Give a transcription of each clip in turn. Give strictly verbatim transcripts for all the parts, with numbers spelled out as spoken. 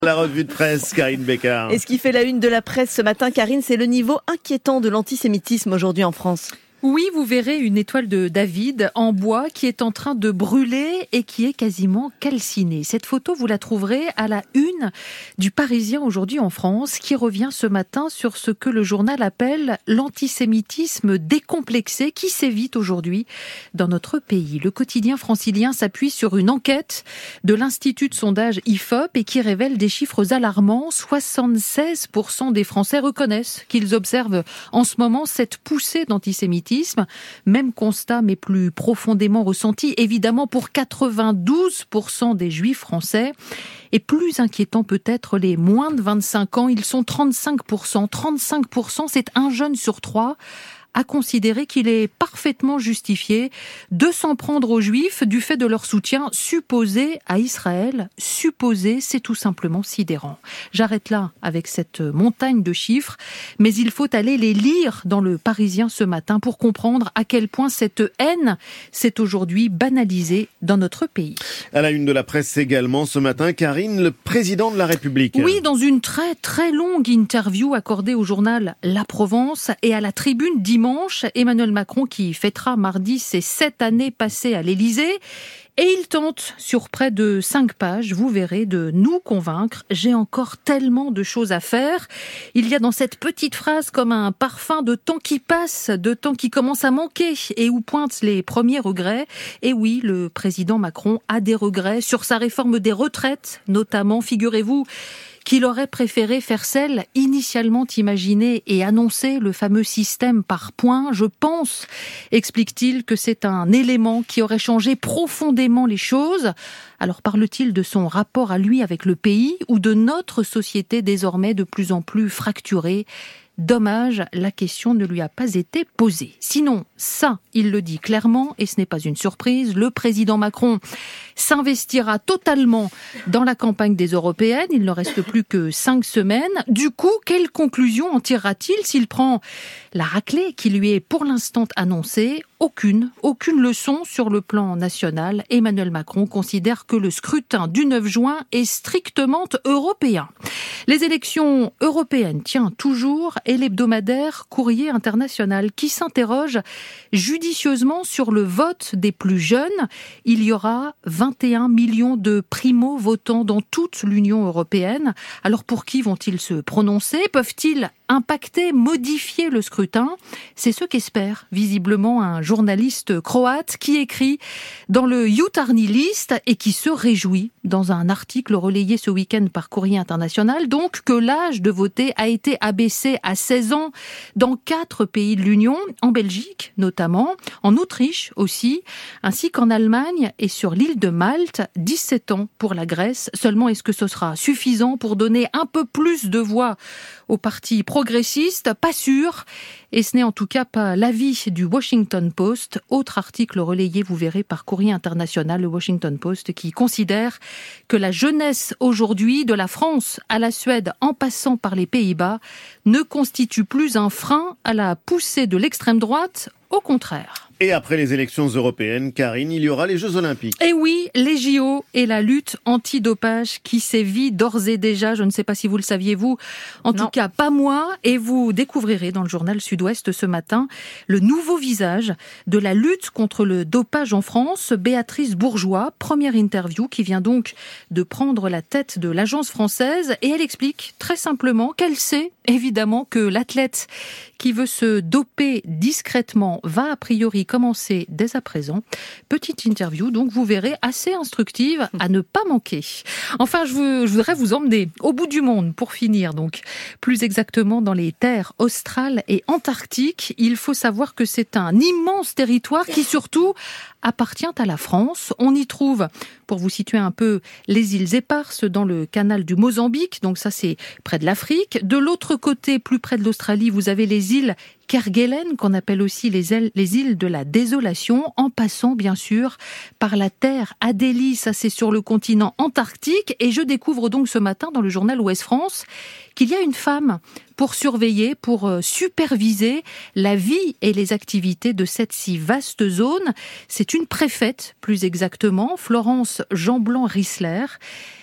La revue de presse, Karine Bécard. Et ce qui fait la une de la presse ce matin, Karine, c'est le niveau inquiétant de l'antisémitisme aujourd'hui en France. Oui, vous verrez une étoile de David en bois qui est en train de brûler et qui est quasiment calcinée. Cette photo, vous la trouverez à la une du Parisien aujourd'hui en France, qui revient ce matin sur ce que le journal appelle l'antisémitisme décomplexé qui sévit aujourd'hui dans notre pays. Le quotidien francilien s'appuie sur une enquête de l'Institut de sondage I F O P et qui révèle des chiffres alarmants. soixante-seize pour cent des Français reconnaissent qu'ils observent en ce moment cette poussée d'antisémitisme. Même constat, mais plus profondément ressenti, évidemment, pour quatre-vingt-douze pour cent des Juifs français. Et plus inquiétant peut-être les moins de vingt-cinq ans, ils sont trente-cinq pour cent. trente-cinq pour cent, c'est un jeune sur trois à considérer qu'il est parfaitement justifié de s'en prendre aux Juifs du fait de leur soutien supposé à Israël. Supposé, c'est tout simplement sidérant. J'arrête là avec cette montagne de chiffres, mais il faut aller les lire dans le Parisien ce matin pour comprendre à quel point cette haine s'est aujourd'hui banalisée dans notre pays. À la une de la presse également ce matin, Karine, le président de la République. Oui, dans une très très longue interview accordée au journal La Provence et à la Tribune dimanche, Emmanuel Macron qui fêtera mardi ses sept années passées à l'Élysée. Et il tente, sur près de cinq pages, vous verrez, de nous convaincre. J'ai encore tellement de choses à faire. Il y a dans cette petite phrase comme un parfum de temps qui passe, de temps qui commence à manquer et où pointent les premiers regrets. Et oui, le président Macron a des regrets sur sa réforme des retraites, notamment, figurez-vous, qu'il aurait préféré faire celle initialement imaginée et annoncer, le fameux système par points. Je pense, explique-t-il, que c'est un élément qui aurait changé profondément les choses. Alors parle-t-il de son rapport à lui avec le pays ou de notre société désormais de plus en plus fracturée ? Dommage, la question ne lui a pas été posée. Sinon, ça, il le dit clairement, et ce n'est pas une surprise, le président Macron s'investira totalement dans la campagne des européennes. Il ne reste plus que cinq semaines. Du coup, quelle conclusion en tirera-t-il s'il prend la raclée qui lui est pour l'instant annoncée ? Aucune, aucune leçon sur le plan national. Emmanuel Macron considère que le scrutin du neuf juin est strictement européen. Les élections européennes, tiens, toujours, et l'hebdomadaire Courrier International qui s'interroge judicieusement sur le vote des plus jeunes. Il y aura vingt et un millions de primo-votants dans toute l'Union européenne. Alors pour qui vont-ils se prononcer ? Peuvent-ils impacter, modifier le scrutin ? C'est ce qu'espère visiblement un journaliste croate qui écrit dans le Jutarnji list et qui se réjouit dans un article relayé ce week-end par Courrier International, donc que l'âge de voter a été abaissé à seize ans dans quatre pays de l'Union, en Belgique notamment, en Autriche aussi, ainsi qu'en Allemagne et sur l'île de Malte, dix-sept ans pour la Grèce. Seulement, est-ce que ce sera suffisant pour donner un peu plus de voix au parti progressiste ? Pas sûr. Et ce n'est en tout cas pas l'avis du Washington Post. Autre article relayé, vous verrez, par Courrier International, le Washington Post, qui considère que la jeunesse aujourd'hui, de la France à la Suède en passant par les Pays-Bas, ne constitue plus un frein à la poussée de l'extrême droite, au contraire. Et après les élections européennes, Karine, il y aura les Jeux Olympiques. Et oui, les J O et la lutte anti-dopage qui sévit d'ores et déjà. Je ne sais pas si vous le saviez, vous. En non. tout cas, pas moi. Et vous découvrirez dans le journal Sud-Ouest ce matin le nouveau visage de la lutte contre le dopage en France. Béatrice Bourgeois, première interview, qui vient donc de prendre la tête de l'agence française. Et elle explique très simplement qu'elle sait évidemment que l'athlète qui veut se doper discrètement va a priori commencer dès à présent. Petite interview, donc vous verrez, assez instructive à ne pas manquer. Enfin, je, veux, je voudrais vous emmener au bout du monde pour finir, donc plus exactement dans les terres australes et antarctiques. Il faut savoir que c'est un immense territoire qui surtout appartient à la France. On y trouve, pour vous situer un peu, les îles Éparses dans le canal du Mozambique, donc ça c'est près de l'Afrique. De l'autre côté, plus près de l'Australie, vous avez les îles Kerguelen, qu'on appelle aussi les îles, les îles de la désolation, en passant bien sûr par la terre Adélie, ça c'est sur le continent antarctique. Et je découvre donc ce matin dans le journal Ouest France qu'il y a une femme pour surveiller, pour superviser la vie et les activités de cette si vaste zone. C'est une préfète, plus exactement, Florence Jean-Blanc Rissler.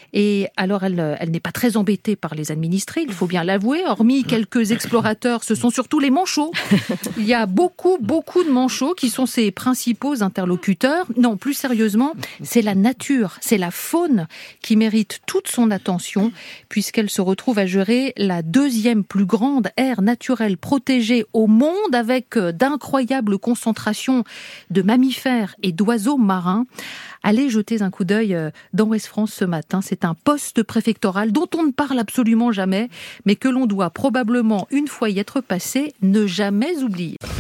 Et alors, elle, elle n'est pas très embêtée par les administrés, il faut bien l'avouer. Hormis quelques explorateurs, ce sont surtout les manchots. Il y a beaucoup, beaucoup de manchots qui sont ses principaux interlocuteurs. Non, plus sérieusement, c'est la nature, c'est la faune qui mérite toute son attention, puisqu'elle se retrouve à gérer la deuxième plus grande aire naturelle protégée au monde, avec d'incroyables concentrations de mammifères et d'oiseaux marins. Allez jeter un coup d'œil dans Ouest France ce matin. C'est un poste préfectoral dont on ne parle absolument jamais, mais que l'on doit probablement, une fois y être passé, ne jamais oublier.